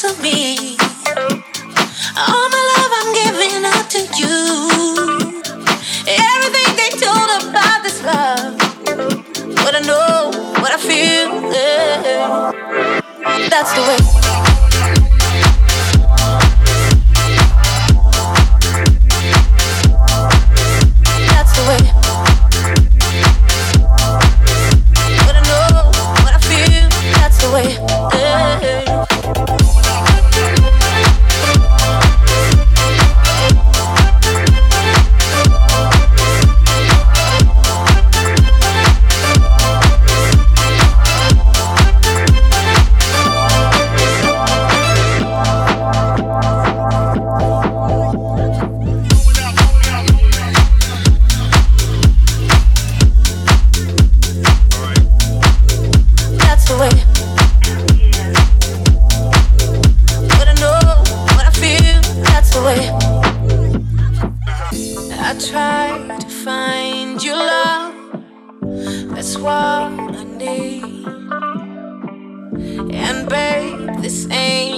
to me. All my love I'm giving out to you. Everything they told about this love, what I know, what I feel, yeah. That's the way. That's the way. What I know, what I feel, that's the way. Yeah. I try to find your love, that's what I need. And babe, this ain't